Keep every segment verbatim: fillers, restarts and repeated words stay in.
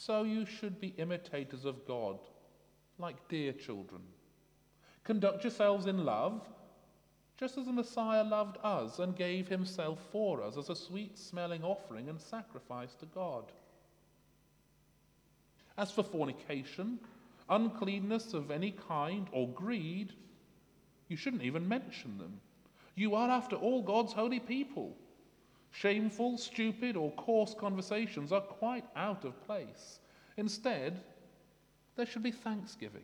So you should be imitators of God, like dear children. Conduct yourselves in love, just as the Messiah loved us and gave himself for us as a sweet-smelling offering and sacrifice to God. As for fornication, uncleanness of any kind, or greed, you shouldn't even mention them. You are, after all, God's holy people. Shameful, stupid, or coarse conversations are quite out of place. Instead, there should be thanksgiving.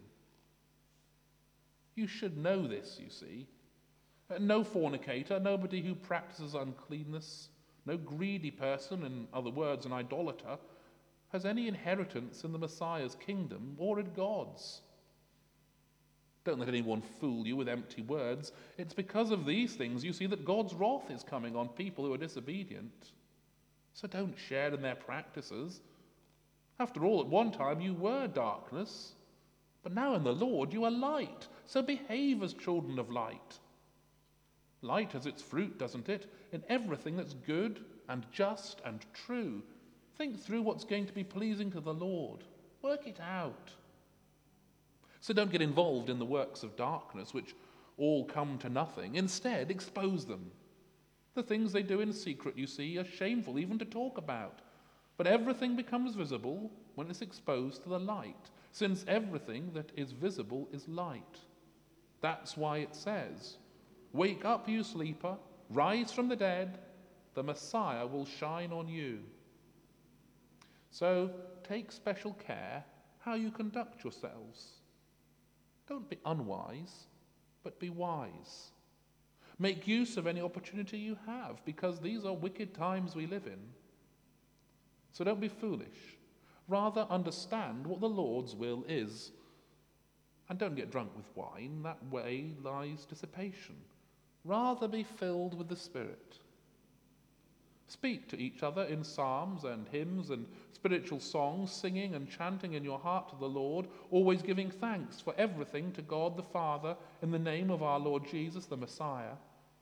You should know this, you see. No fornicator, nobody who practices uncleanness, no greedy person, in other words, an idolater, has any inheritance in the Messiah's kingdom or in God's. Don't let anyone fool you with empty words. It's because of these things you see that God's wrath is coming on people who are disobedient. So don't share in their practices. After all, at one time you were darkness, but now in the Lord you are light. So behave as children of light. Light has its fruit, doesn't it? In everything that's good and just and true. Think through what's going to be pleasing to the Lord. Work it out. So don't get involved in the works of darkness, which all come to nothing. Instead, expose them. The things they do in secret, you see, are shameful even to talk about. But everything becomes visible when it's exposed to the light, since everything that is visible is light. That's why it says, "Wake up, you sleeper, rise from the dead, the Messiah will shine on you." So take special care how you conduct yourselves. Don't be unwise, but be wise. Make use of any opportunity you have, because these are wicked times we live in. So don't be foolish. Rather understand what the Lord's will is. And don't get drunk with wine. That way lies dissipation. Rather be filled with the Spirit. Speak to each other in psalms and hymns and spiritual songs, singing and chanting in your heart to the Lord, always giving thanks for everything to God the Father in the name of our Lord Jesus the Messiah.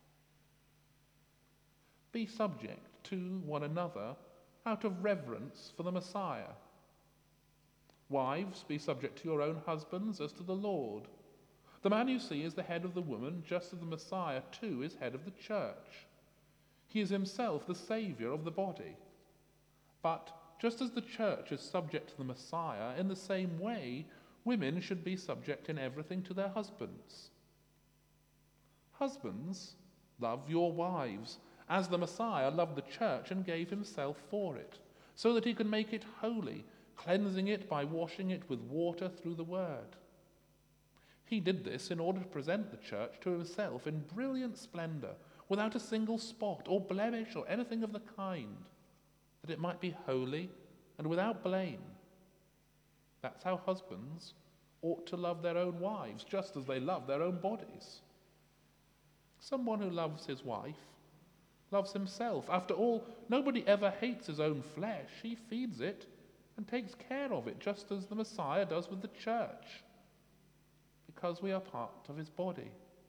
Be subject to one another out of reverence for the Messiah. Wives, be subject to your own husbands as to the Lord. The man you see is the head of the woman, just as the Messiah too is head of the church. He is himself the Saviour of the body. But just as the church is subject to the Messiah, in the same way, women should be subject in everything to their husbands. Husbands, love your wives, as the Messiah loved the church and gave himself for it, so that he could make it holy, cleansing it by washing it with water through the word. He did this in order to present the church to himself in brilliant splendor, without a single spot or blemish or anything of the kind, that it might be holy and without blame. That's how husbands ought to love their own wives, just as they love their own bodies. Someone who loves his wife loves himself. After all, nobody ever hates his own flesh. He feeds it and takes care of it, just as the Messiah does with the church, because we are part of his body.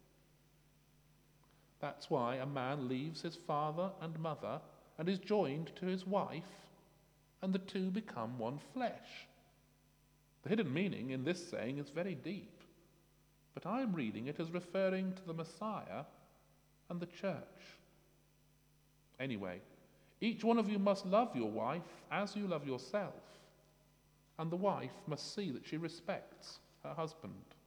That's why a man leaves his father and mother and is joined to his wife, and the two become one flesh. The hidden meaning in this saying is very deep, but I am reading it as referring to the Messiah and the church. Anyway, each one of you must love your wife as you love yourself, and the wife must see that she respects her husband.